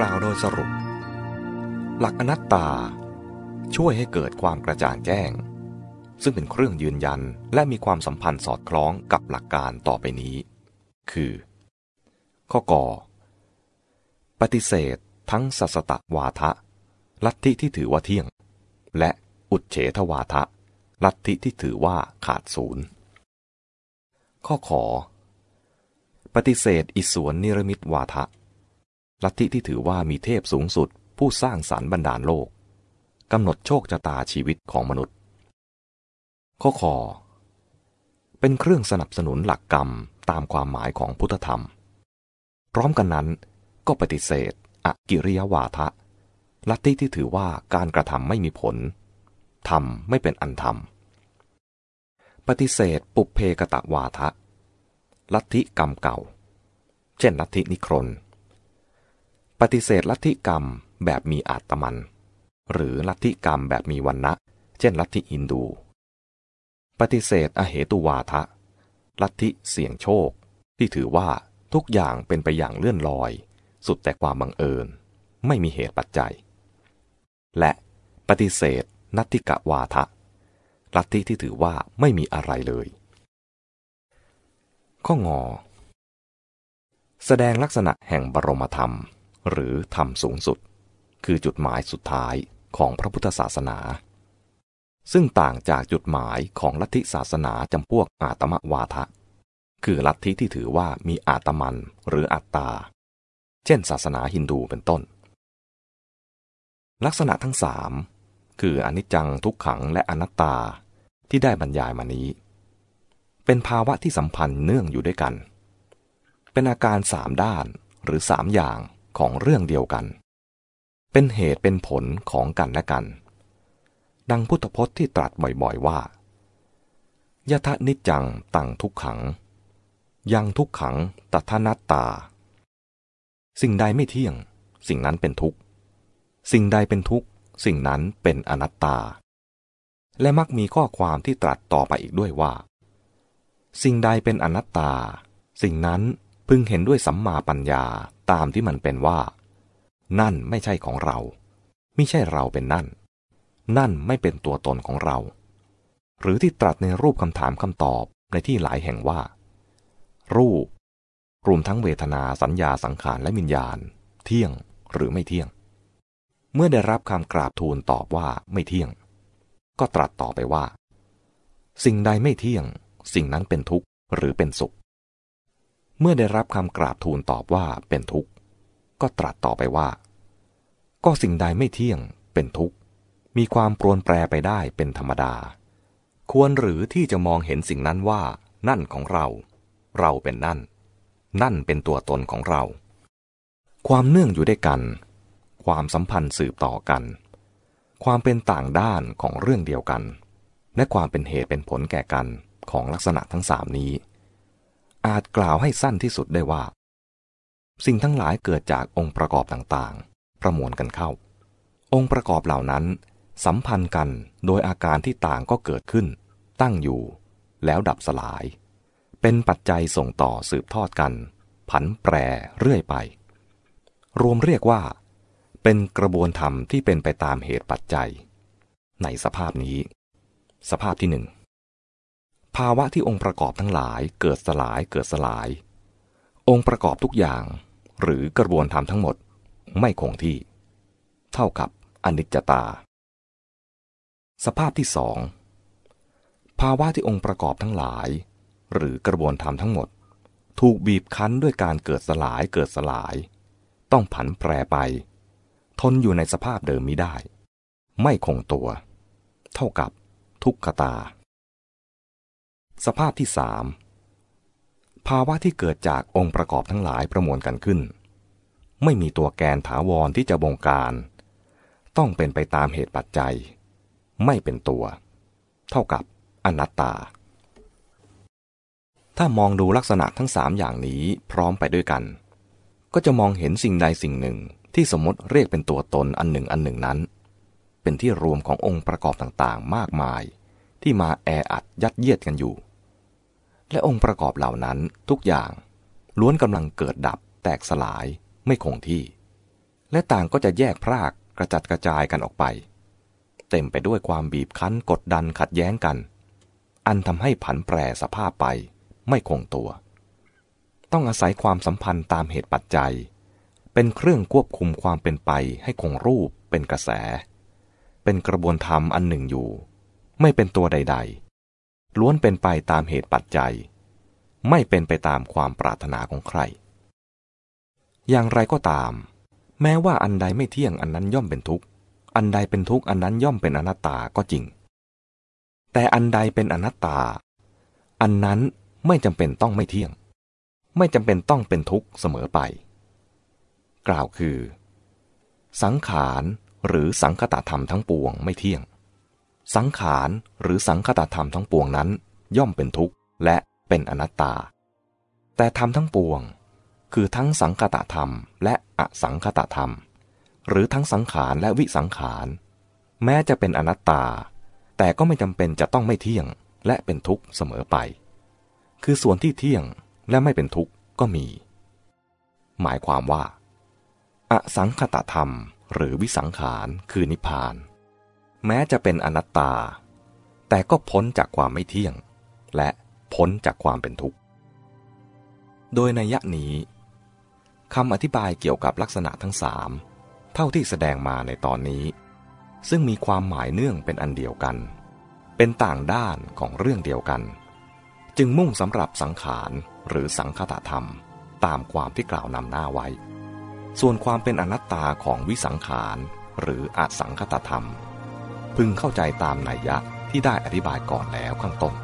ล่าวโดยสรุปหลักอนัตตาช่วยให้เกิดความกระจ่างแจ้งซึ่งเป็นเครื่องยืนยันและมีความสัมพันธ์สอดคล้องกับหลักการต่อไปนี้คือข้อกปฏิเสธทั้งสัสสตวาทะลัทธิที่ถือว่าเที่ยงและอุจเฉทวาทะลัทธิที่ถือว่าขาดศูนย์ข้อขอปฏิเสธอิศวรนิรมิตวาทะลัทธิที่ถือว่ามีเทพสูงสุดผู้สร้างสรรค์บรรดาลโลกกำหนดโชคชะตาชีวิตของมนุษย์ข้อขอเป็นเครื่องสนับสนุนหลักกรรมตามความหมายของพุทธธรรมพร้อมกันนั้นก็ปฏิเสธอกิริยวาทะลัทธิที่ถือว่าการกระทำไม่มีผลธรรมไม่เป็นอันธรรมปฏิเสธปุพเพกตวาทะลัทธิกรรมเก่าเช่นลัทธินิครนปฏิเสธลัทธิกรรมแบบมีอาตมันหรือลัทธิกรรมแบบมีวรรณะเช่นลัทธิฮินดูปฏิเสธอเหตุวาทะลัทธิเสี่ยงโชคที่ถือว่าทุกอย่างเป็นไปอย่างเลื่อนลอยสุดแต่ความบังเอิญไม่มีเหตุปัจจัยและปฏิเสธนัตถิกวาทะลัทธิที่ถือว่าไม่มีอะไรเลยข้องอแสดงลักษณะแห่งบรมธรรมหรือธรรมสูงสุดคือจุดหมายสุดท้ายของพระพุทธศาสนาซึ่งต่างจากจุดหมายของลัทธิศาสนาจำพวกอาตมวาทะคือลัทธิที่ถือว่ามีอาตมันหรืออัตตาเช่นศาสนาฮินดูเป็นต้นลักษณะทั้งสามคืออนิจจังทุกขังและอนัตตาที่ได้บรรยายมานี้เป็นภาวะที่สัมพันธ์เนื่องอยู่ด้วยกันเป็นอาการสามด้านหรือสามอย่างของเรื่องเดียวกันเป็นเหตุเป็นผลของกันและกันดังพุทธพจน์ที่ตรัสบ่อยๆว่ายทะนิจจังตังทุกขังยังทุกขังตถานัตตาสิ่งใดไม่เที่ยงสิ่งนั้นเป็นทุกข์สิ่งใดเป็นทุกข์สิ่งนั้นเป็นอนัตตาและมักมีข้อความที่ตรัสต่อไปอีกด้วยว่าสิ่งใดเป็นอนัตตาสิ่งนั้นพึงเห็นด้วยสัมมาปัญญาตามที่มันเป็นว่านั่นไม่ใช่ของเรามิใช่เราเป็นนั่นนั่นไม่เป็นตัวตนของเราหรือที่ตรัสในรูปคำถามคำตอบในที่หลายแห่งว่ารูปรวมทั้งเวทนาสัญญาสังขารและวิญญาณเที่ยงหรือไม่เที่ยงเมื่อได้รับคำกราบทูลตอบว่าไม่เที่ยงก็ตรัสต่อไปว่าสิ่งใดไม่เที่ยงสิ่งนั้นเป็นทุกข์หรือเป็นสุขเมื่อได้รับคำกราบทูลตอบว่าเป็นทุกข์ก็ตรัสต่อไปว่าก็สิ่งใดไม่เที่ยงเป็นทุกข์มีความปรวนแปรไปได้เป็นธรรมดาควรหรือที่จะมองเห็นสิ่งนั้นว่านั่นของเราเราเป็นนั่นนั่นเป็นตัวตนของเราความเนื่องอยู่ด้วยกันความสัมพันธ์สืบต่อกันความเป็นต่างด้านของเรื่องเดียวกันและความเป็นเหตุเป็นผลแก่กันของลักษณะทั้งสามนี้อาจกล่าวให้สั้นที่สุดได้ว่าสิ่งทั้งหลายเกิดจากองค์ประกอบต่างๆประมวลกันเข้าองค์ประกอบเหล่านั้นสัมพันธ์กันโดยอาการที่ต่างก็เกิดขึ้นตั้งอยู่แล้วดับสลายเป็นปัจจัยส่งต่อสืบทอดกันผันแปรเรื่อยไปรวมเรียกว่าเป็นกระบวนธรรมที่เป็นไปตามเหตุปัจจัยในสภาพนี้สภาพที่หนึ่งภาวะที่องค์ประกอบทั้งหลายเกิดสลายองค์ประกอบทุกอย่างหรือกระบวนธรรมทั้งหมดไม่คงที่เท่ากับอนิจจตาสภาพที่สองภาวะที่องค์ประกอบทั้งหลายหรือกระบวนธรรมทั้งหมดถูกบีบคั้นด้วยการเกิดสลายต้องผันแปรไปทนอยู่ในสภาพเดิมมิได้ไม่คงตัวเท่ากับทุกขตาสภาพที่สามภาวะที่เกิดจากองค์ประกอบทั้งหลายประมวลกันขึ้นไม่มีตัวแกนถาวรที่จะบงการต้องเป็นไปตามเหตุปัจจัยไม่เป็นตัวเท่ากับอนัตตาถ้ามองดูลักษณะทั้งสามอย่างนี้พร้อมไปด้วยกันก็จะมองเห็นสิ่งใดสิ่งหนึ่งที่สมมติเรียกเป็นตัวตนอันหนึ่งนั้นเป็นที่รวมขององค์ประกอบต่างๆมากมายที่มาแออัดยัดเยียดกันอยู่และองค์ประกอบเหล่านั้นทุกอย่างล้วนกำลังเกิดดับแตกสลายไม่คงที่และต่างก็จะแยกพรากกระจัดกระจายกันออกไปเต็มไปด้วยความบีบคั้นกดดันขัดแย้งกันอันทำให้ผันแปรสภาพไปไม่คงตัวต้องอาศัยความสัมพันธ์ตามเหตุปัจจัยเป็นเครื่องควบคุมความเป็นไปให้คงรูปเป็นกระแสเป็นกระบวนธรรมอันหนึ่งอยู่ไม่เป็นตัวใดๆล้วนเป็นไปตามเหตุปัจจัยไม่เป็นไปตามความปรารถนาของใครอย่างไรก็ตามแม้ว่าอันใดไม่เที่ยงอันนั้นย่อมเป็นทุกข์อันใดเป็นทุกข์อันนั้นย่อมเป็นอนัตตาก็จริงแต่อันใดเป็นอนัตตาอันนั้นไม่จำเป็นต้องไม่เที่ยงไม่จำเป็นต้องเป็นทุกข์เสมอไปกล่าวคือสังขารหรือสังคตธรรมทั้งปวงไม่เที่ยงสังขารหรือสังคตธรรมทั้งปวงนั้นย่อมเป็นทุกข์และเป็นอนัตตาแต่ธรรมทั้งปวงคือทั้งสังคตธรรมและอสังคตธรรมหรือทั้งสังขารและวิสังขารแม้จะเป็นอนัตตาแต่ก็ไม่จำเป็นจะต้องไม่เที่ยงและเป็นทุกข์เสมอไปคือส่วนที่เที่ยงและไม่เป็นทุกข์ก็มีหมายความว่าอสังคตธรรมหรือวิสังขารคือนิพพานแม้จะเป็นอนัตตาแต่ก็พ้นจากความไม่เที่ยงและพ้นจากความเป็นทุกข์โดยนัยนี้คำอธิบายเกี่ยวกับลักษณะทั้งสามเท่าที่แสดงมาในตอนนี้ซึ่งมีความหมายเนื่องเป็นอันเดียวกันเป็นต่างด้านของเรื่องเดียวกันจึงมุ่งสำหรับสังขารหรือสังคตธรรมตามความที่กล่าวนำหน้าไว้ส่วนความเป็นอนัตตาของวิสังขารหรืออสังคตธรรมพึงเข้าใจตามนัยยะที่ได้อธิบายก่อนแล้วข้างต้น